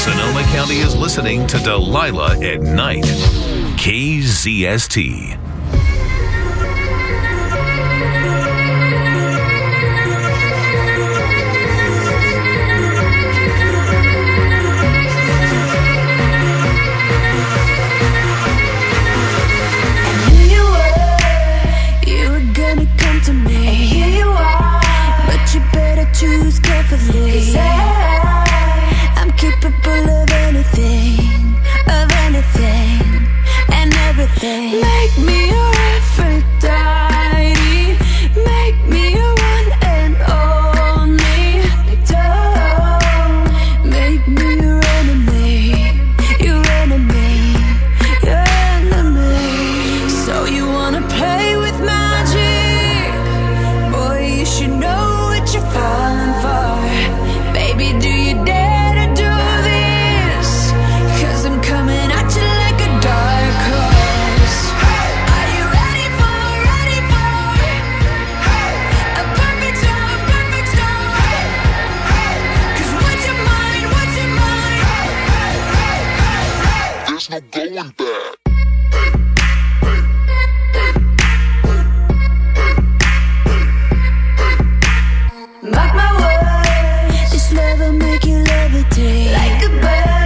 Sonoma County is listening to Delilah at Night. KZST. Choose carefully, 'cause I'm capable of anything, and everything. Make me your Aphrodite, make me your one and only. Don't make me your enemy, your enemy, your enemy. So you wanna play with magic? Boy, you should know what you're falling for. Baby, do you dare to do this? 'Cause I'm coming at you like a dark horse. Are you ready for a perfect storm, perfect storm? 'Cause what's your mind, there's no going back. Mark my words, this love will make you levitate like a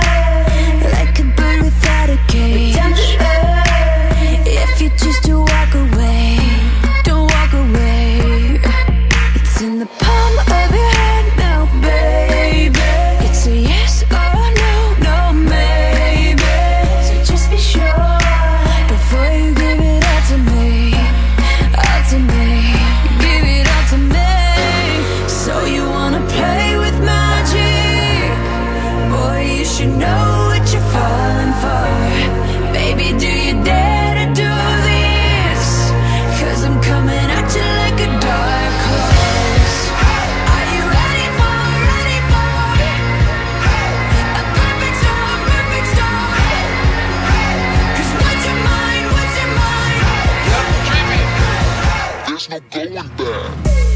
bird without a cage. Down to earth, if you choose to walk away, don't walk away. It's in the palm of your hand now, baby. It's a yes or no, no maybe. So just be sure before you give it all to me, all to me. Give it all to me. So you wanna play with magic? Boy, you should know what you're falling for. Baby, do you dare to do this? 'Cause I'm coming at you like a dark horse. Are you ready for a perfect storm, perfect storm? 'Cause what's your mind, there's no going back.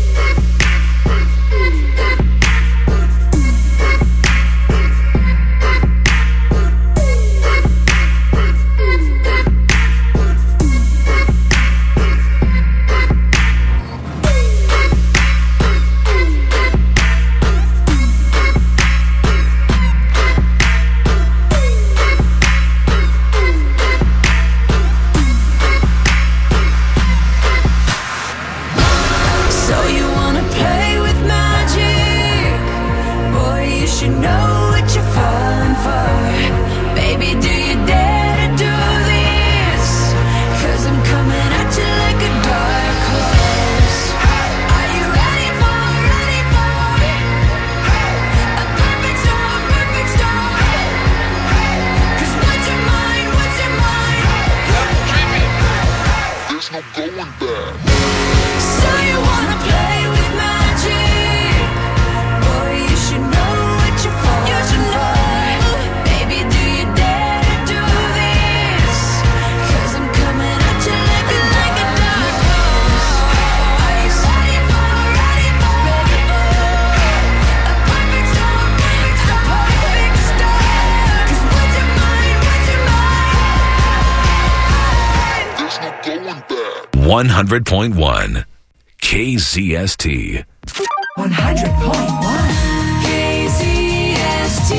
So you wanna play with magic? Boy, you should know what you're falling for. Baby, do you dare to do this? 'Cause I'm coming at you like a dark horse. Are you ready for a perfect storm, perfect storm? 'Cause what's your mind, there's no going back. So you wanna play with magic? Boy, you should know what you're falling for. Baby, do you dare to do this? 'Cause I'm coming at you like a dark horse. Are you ready for a perfect storm, perfect storm? 'Cause what's your mind, there's no going back. 100.1 KZST. 100.1 KZST.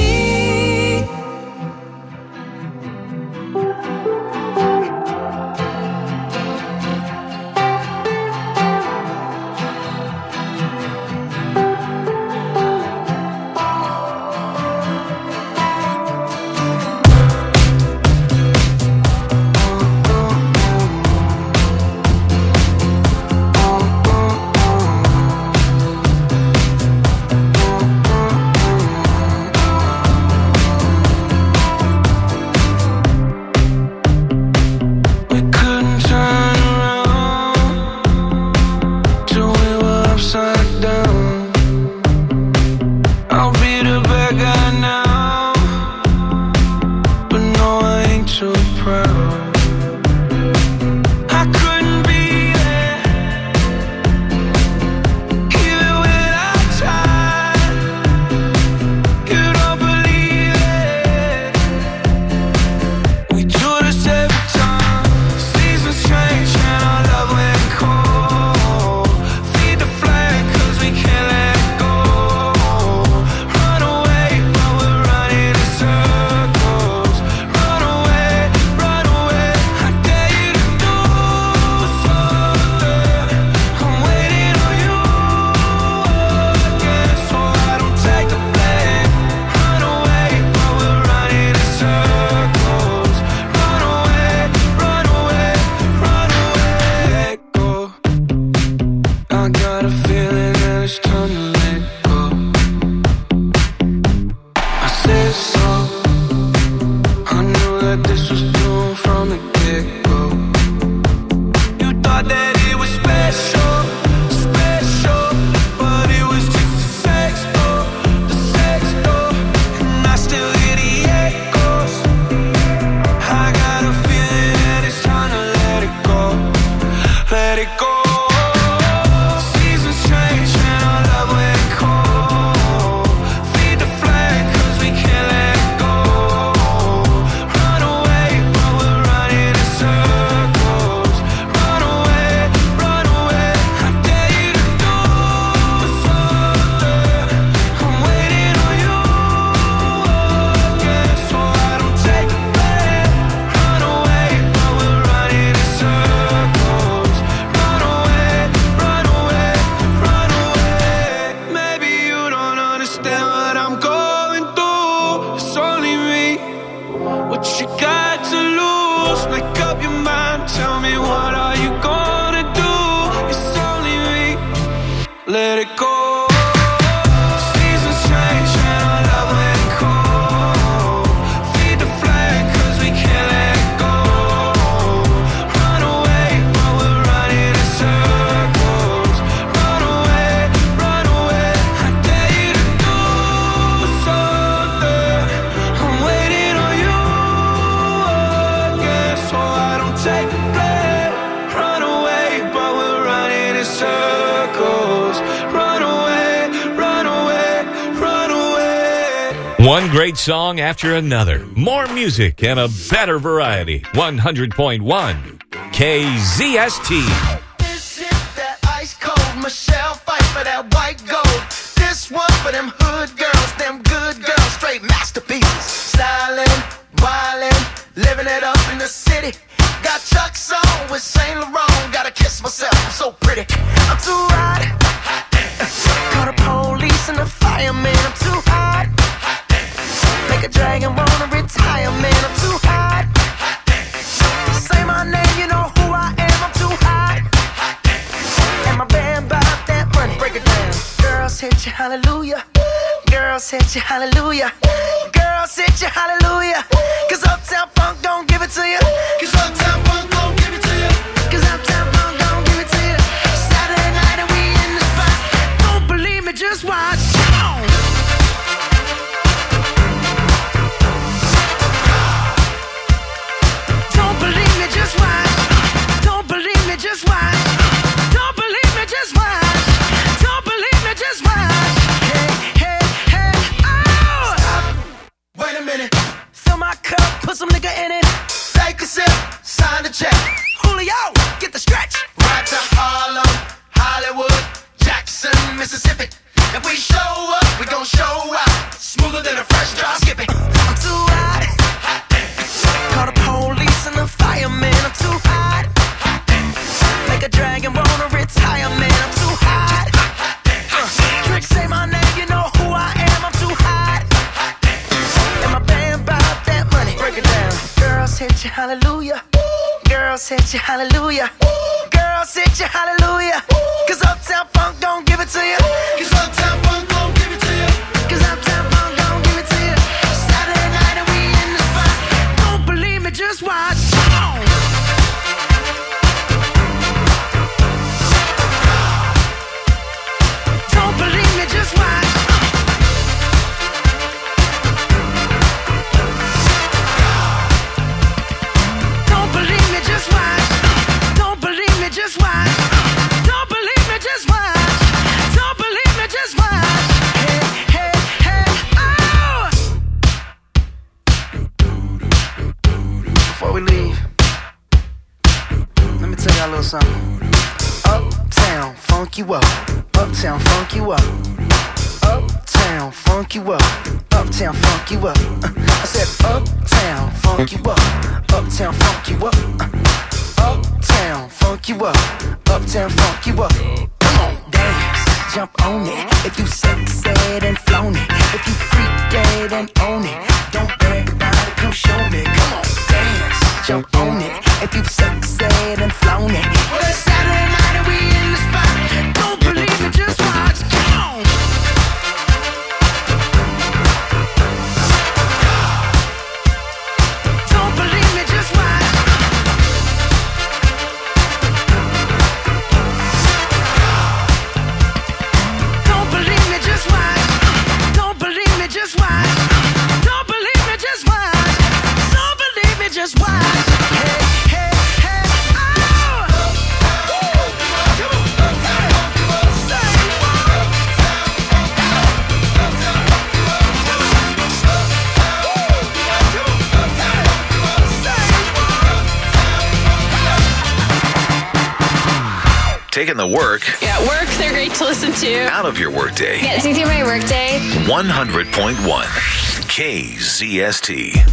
One great song after another. More music and a better variety. 100.1 KZST. This is that ice cold Michelle fight for that white gold. This one for them hood girls, them good girls, straight masterpieces. Styling, wildin', living it up in the city. Got Chuck's on with Saint Laurent. Gotta kiss myself, I'm so pretty. I'm too hot. Call the police and the fireman. I'm too hot. Make a dragon wanna retire, man. I'm too hot. Say my name, you know who I am. I'm too hot. And my band bought that money. Break it down. Girls hit you, hallelujah. Girls hit you, hallelujah. Girls hit you, hallelujah. Cause Uptown Funk don't give it to you. Cause Uptown Funk don't give it to you. Cause Uptown Funk don't give it to you. Saturday night and we in the spot. Don't believe me, just watch. Come on. Don't believe me, just watch. Don't believe me, just watch. Don't believe me, just watch. Don't believe me, just watch. Hey, hey, hey, oh! Stop. Wait a minute. Fill my cup, put some nigga in it. Take a sip, sign the check. Julio, get the stretch. Right to Harlem, Hollywood, Jackson, Mississippi. If we show up, we gon' show out. Smoother than a fresh drop skipping. I'm too hot. Call the police and the fireman. I'm too hot. Make a dragon wanna retire, man. I'm too hot. Trick, say my name, you know who I am. I'm too hot. And my band bought that money. Break it down. Girls hit you, hallelujah. Girls hit you, hallelujah. Girls hit you, hallelujah. Cause Uptown Funk don't give it to you. Cause Uptown Funk don't give it to you. Cause Uptown Funk don't give it to you. Saturday night and we in the spot. Don't believe me, just watch. Come on. Don't believe me, just watch. Don't believe me, just watch. Don't believe me, just watch. Don't believe me, just watch. Don't believe me, just watch. Hey, hey, hey, oh! Before we leave, let me tell y'all a little something. Uptown, funk you up. Uptown, funk you up. Uptown, funk you up. Uptown, funk you up. I said uptown, funk you up. Uptown, funk you up. Uptown, funk you up. Uptown, funk you up. Come on, dance, jump on it. If you sexed and flown it. If you freak dead and own it. Don't brag about it, come show me. Come on, dance, jump on it. If you sexed and flown it. Well, it's Saturday night and we in the spot. Don't believe me, just watch. Come on. taking the work Yeah, at work, they're great to listen to. out of your workday. Gets me through my workday. 100.1 KZST.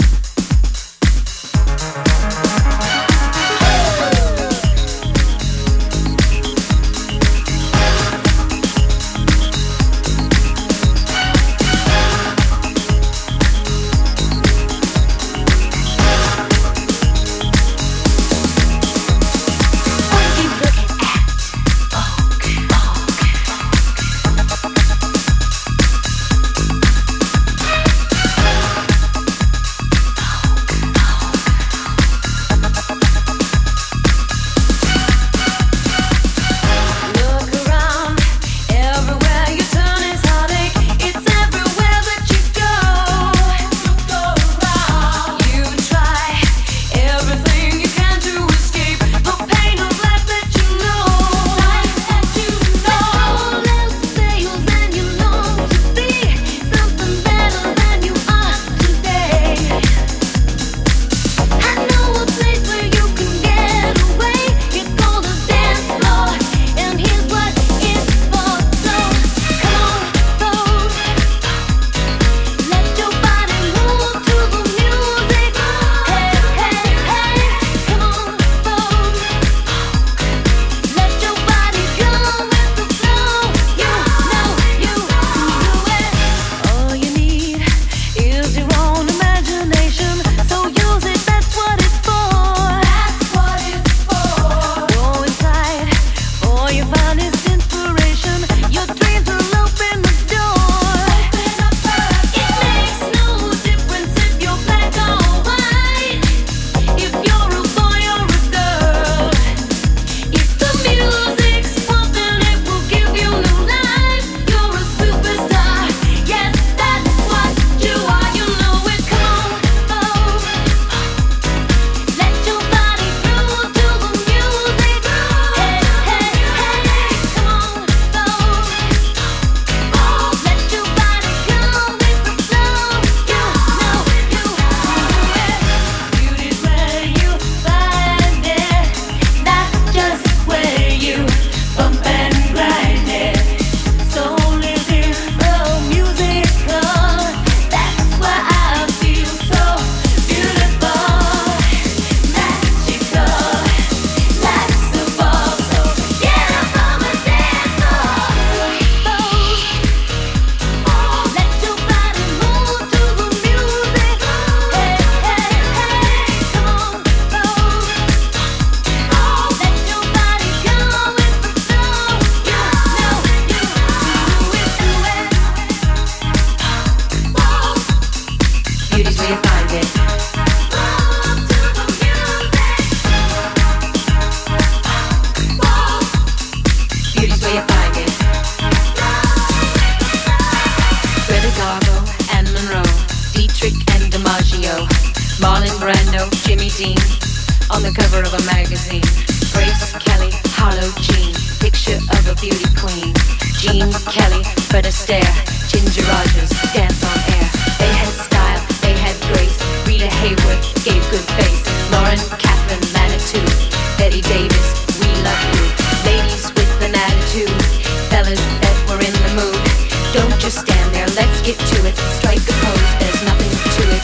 on the cover of a magazine. Grace Kelly, Harlow Jean, picture of a beauty queen. Jean Kelly, Fred Astaire, Ginger Rogers, dance on air. They had style, they had grace. Rita Hayworth gave good face. Lauren Catherine Manitou, Betty Davis, we love you. Ladies with an attitude, fellas that were in the mood. Don't just stand there, let's get to it. Strike a pose, there's nothing to it.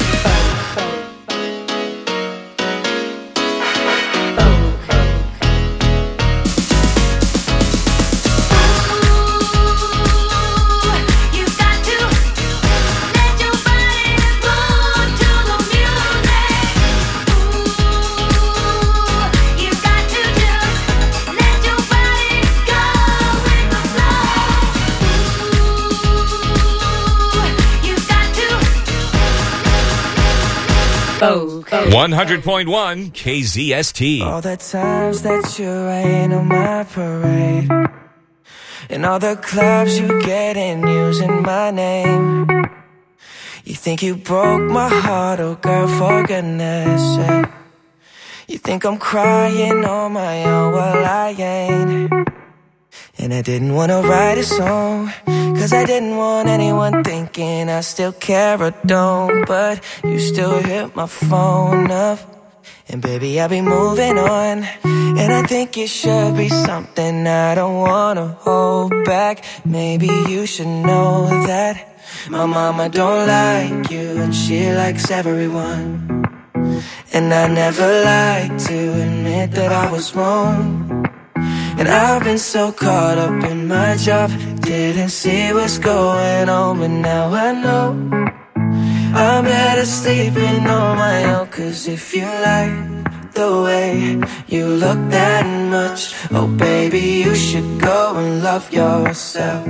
Okay. 100.1 KZST. All the times that you rain on my parade, and all the clubs you get in using my name. You think you broke my heart, oh girl, for goodness sake. You think I'm crying on my own, well I ain't. And I didn't wanna write a song, cause I didn't want anyone thinking I still care or don't. But you still hit my phone up, and baby I'll be moving on. And I think it should be something I don't wanna hold back. Maybe you should know that my mama don't like you and she likes everyone. And I never like to admit that I was wrong. And I've been so caught up in my job, didn't see what's going on, but now I know I'm better sleeping on my own. Cause if you like the way you look that much, oh baby, you should go and love yourself.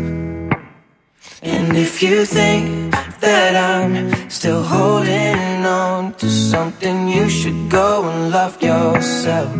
And if you think that I'm still holding on to something, you should go and love yourself.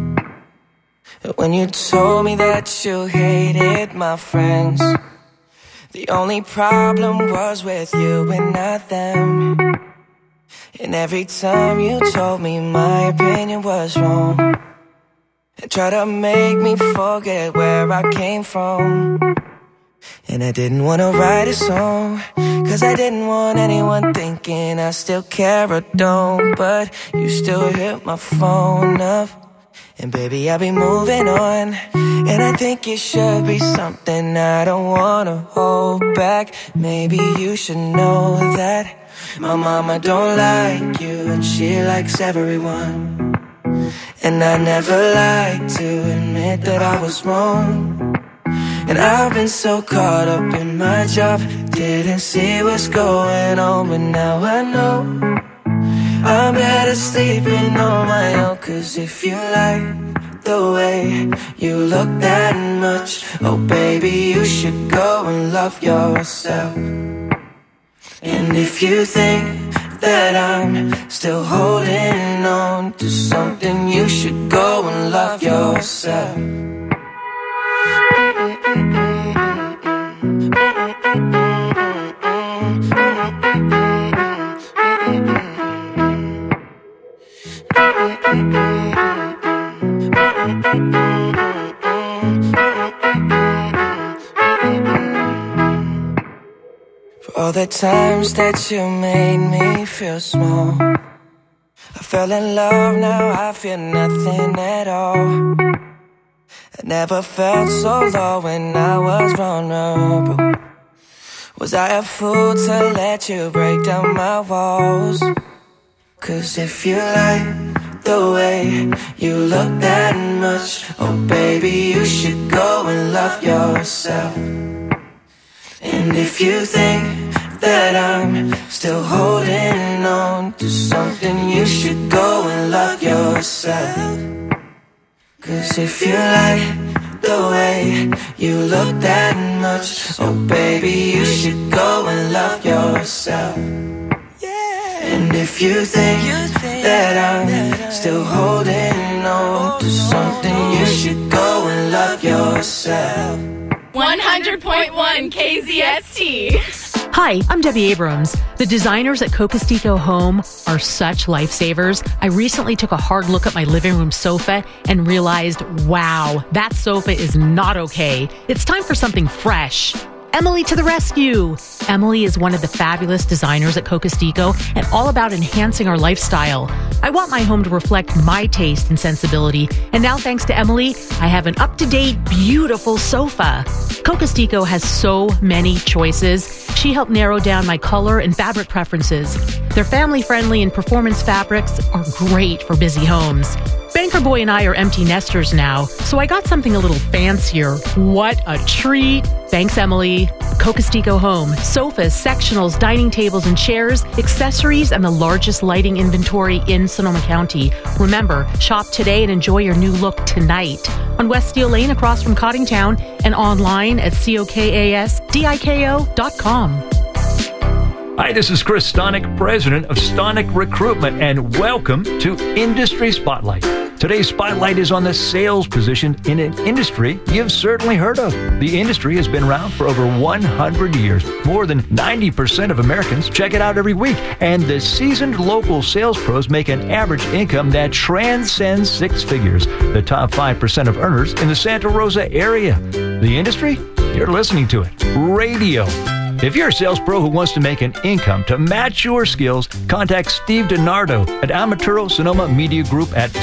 When you told me that you hated my friends, the only problem was with you and not them. And every time you told me my opinion was wrong, and tried to make me forget where I came from. And I didn't want to write a song, cause I didn't want anyone thinking I still care or don't. But you still hit my phone up, and baby, I'll be moving on. And I think it should be something I don't wanna hold back. Maybe you should know that my mama don't like you and she likes everyone. And I never like to admit that I was wrong. And I've been so caught up in my job, didn't see what's going on, but now I know I'm better sleeping on my own. Cause if you like the way you look that much, oh baby, you should go and love yourself. And if you think that I'm still holding on to something, you should go and love yourself. For all the times that you made me feel small, I fell in love, now I feel nothing at all. I never felt so low when I was vulnerable. Was I a fool to let you break down my walls? Cause if you like the way you look that much, oh baby, you should go and love yourself. And if you think that I'm still holding on to something, you should go and love yourself. Cause if you like the way you look that much, oh baby, you should go and love yourself. And if you think that I'm still holding on to something, you should go and love yourself. 100.1 KZST. Hi, I'm Debbie Abrams. The designers at Cocos-Tico Home are such lifesavers. I recently took a hard look at my living room sofa and realized, wow, that sofa is not okay. It's time for something fresh. Emily to the rescue. Emily is one of the fabulous designers at Cocos-Tico and all about enhancing our lifestyle. I want my home to reflect my taste and sensibility. And now, thanks to Emily, I have an up-to-date, beautiful sofa. Cocos-Tico has so many choices. She helped narrow down my color and fabric preferences. Their family-friendly and performance fabrics are great for busy homes. Banker Boy and I are empty nesters now, so I got something a little fancier. What a treat! Thanks, Emily. Cocos-Tico Home. Sofas, sectionals, dining tables, and chairs, accessories, and the largest lighting inventory in Sonoma County. Remember, shop today and enjoy your new look tonight. On West Steel Lane across from Cottingtown and online at COKASDIKO.com. Hi, this is Chris Stonick, president of Stonick Recruitment, and welcome to Industry Spotlight. Today's spotlight is on the sales position in an industry you've certainly heard of. The industry has been around for over 100 years. More than 90% of Americans check it out every week, and the seasoned local sales pros make an average income that transcends six figures. The top 5% of earners in the Santa Rosa area. The industry? You're listening to it. Radio. If you're a sales pro who wants to make an income to match your skills, contact Steve DiNardo at Amaturo Sonoma Media Group at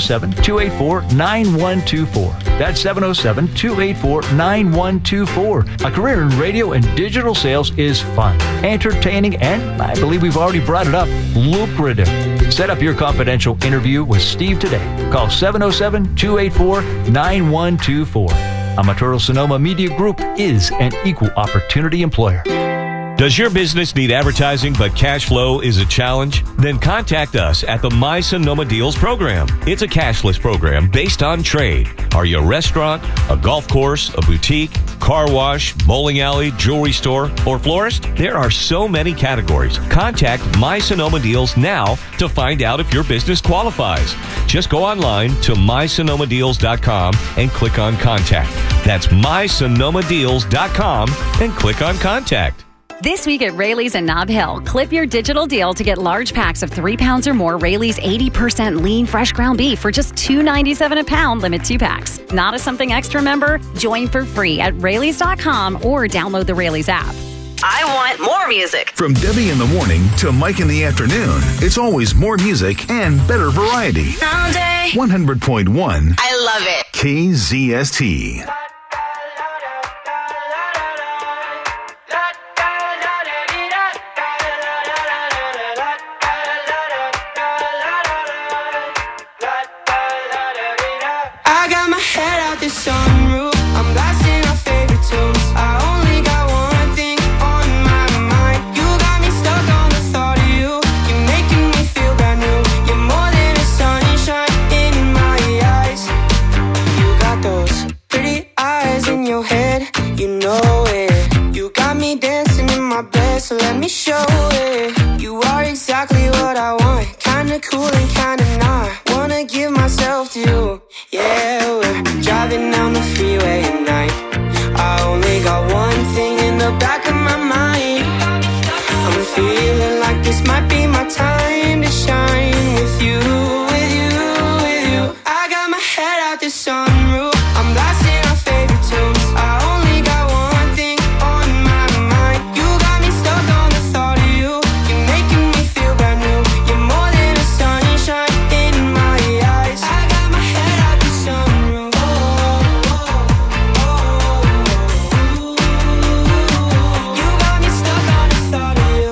707-284-9124. That's 707-284-9124. A career in radio and digital sales is fun, entertaining, and I believe we've already brought it up, lucrative. Set up your confidential interview with Steve today. Call 707-284-9124. Amaturo Sonoma Media Group is an equal opportunity employer. Does your business need advertising but cash flow is a challenge? Then contact us at the My Sonoma Deals program. It's a cashless program based on trade. Are you a restaurant, a golf course, a boutique, car wash, bowling alley, jewelry store, or florist? There are so many categories. Contact My Sonoma Deals now to find out if your business qualifies. Just go online to mysonomadeals.com and click on Contact. That's mysonomadeals.com and click on Contact. This week at Rayleigh's in Nob Hill, clip your digital deal to get large packs of 3 pounds or more Rayleigh's 80% lean fresh ground beef for just $2.97 a pound, limit 2 packs. Not a Something Extra member? Join for free at Rayleigh's.com or download the Rayleigh's app. I want more music. From Debbie in the morning to Mike in the afternoon, it's always more music and better variety. All day. 100.1. I love it. KZST. I got my head out the sunroof. I'm blasting our favorite tunes. I only got one thing on my mind. You got me stuck on the thought of you. You're making me feel brand new. You're more than a sunshine in my eyes. You got those pretty eyes in your head. You know it. You got me dancing in my bed, so let me show it. You are exactly what I want. Kinda cool and kinda not. Wanna give myself to you. Yeah, we're driving down the freeway at night. I only got one thing in the back of my mind. I'm feeling like this might be my time to shine with you, with you, with you. I got my head out the sunroof. I'm blasting our favorite tunes. I only got one thing on my mind. You got me stuck on the thought of you. You're making me feel brand new. You're more than a sunshine in my eyes. I got my head out the sunroof. You got me stuck on the thought of you.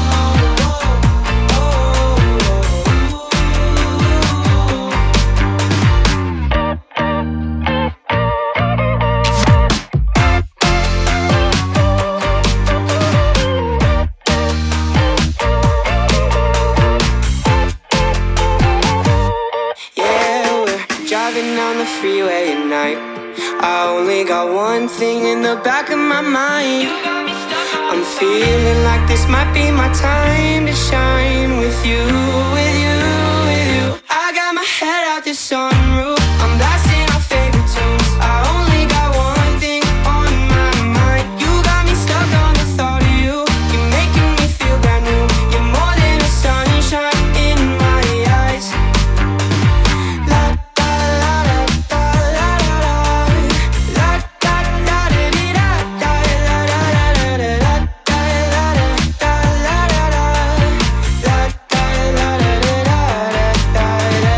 Yeah, we're driving down the freeway at night. I only got one thing in the back of my mind. I'm feeling like this might be my time to shine with you, with you, with you. I got my head out the sunroof. I'm blasting our favorite tunes. I only got one thing on my mind. You got me stuck on the thought of you. You're making me feel brand new. You're more than a sunshine in my eyes. La da la da la la la. La da da da dee da da la la la la la da la da la la la. La da la la la la da da.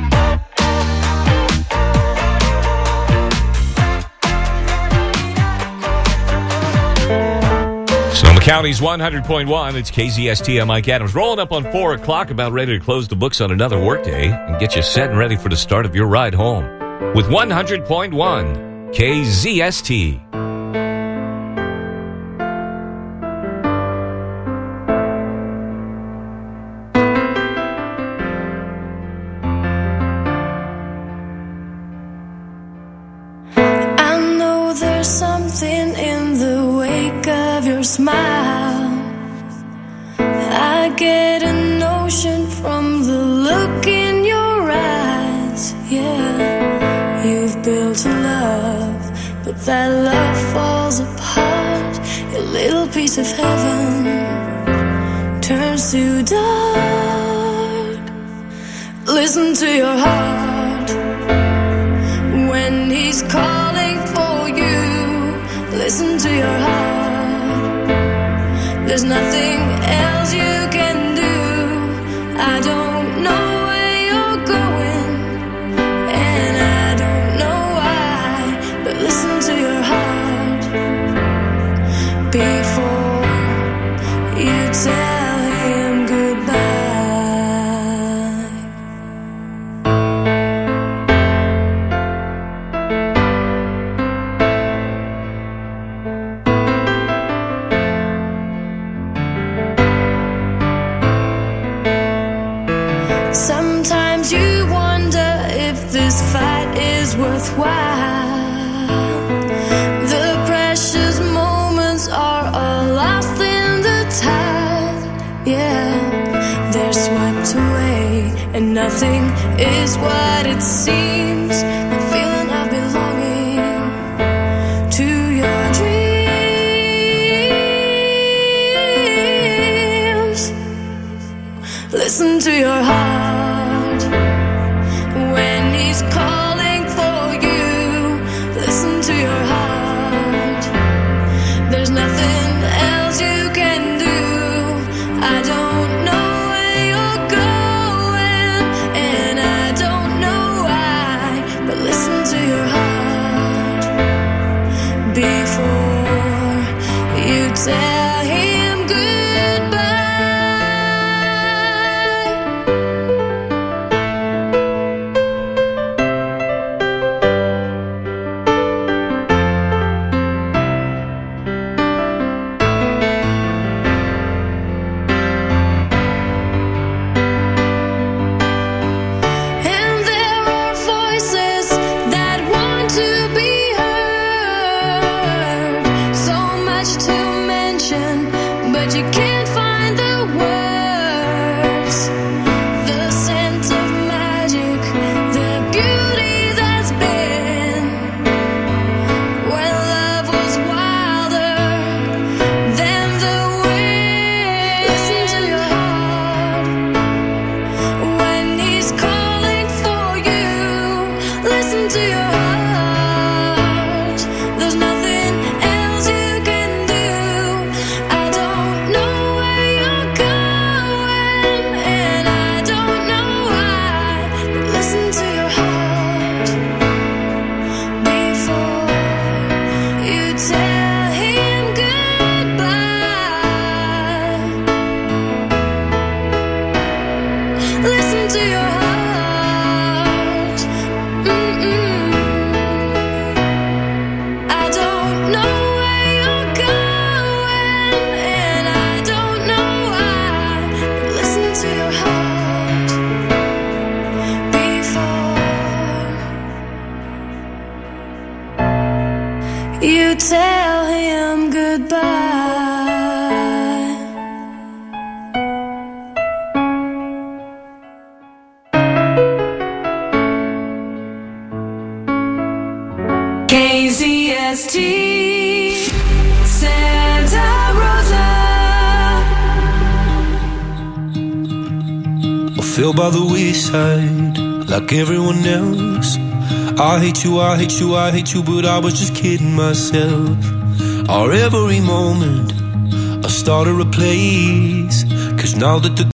Sonoma County's 100.1. It's KZST. I'm Mike Adams. Rolling up on 4 o'clock, about ready to close the books on another workday and get you set and ready for the start of your ride home with 100.1 KZST. I know there's something in the wake of your smile. I get a notion from the look in your eyes. Yeah, you've built a love, but that love falls apart. Your little piece of heaven turns to dark. Listen to your heart when he's calling for you. Listen to your heart. nothing else you can do. I don't know where you're going, and I don't know why, but listen to your heart before you tell him goodbye. Sometimes you wonder if this fight is worthwhile. The precious moments are all lost in the tide. Yeah, they're swept away, and nothing is what it seems. The feeling of belonging to your dreams. Listen to your heart when he's calling for you. Listen to your heart. There's nothing else you can do. I don't know where you're going, and I don't know why, but listen to your heart before you tell him goodbye. And there are voices that want to be heard. So much to mention, but you can't find the words. The scent of magic, the beauty that's been when love was wilder than the wind. Listen to your heart when he's calling for you. Listen to your heart. There's nothing else you can do. I don't know where you're going, and I don't know why, but listen to your heart before you tell him goodbye. Listen to your heart. I don't know where you're going, and I don't know why, but listen to your heart before you tell him goodbye. KZST Santa Rosa. I fell by the wayside like everyone else. I hate you, I hate you, I hate you, but I was just kidding myself. Or every moment I started a place, 'cause now that the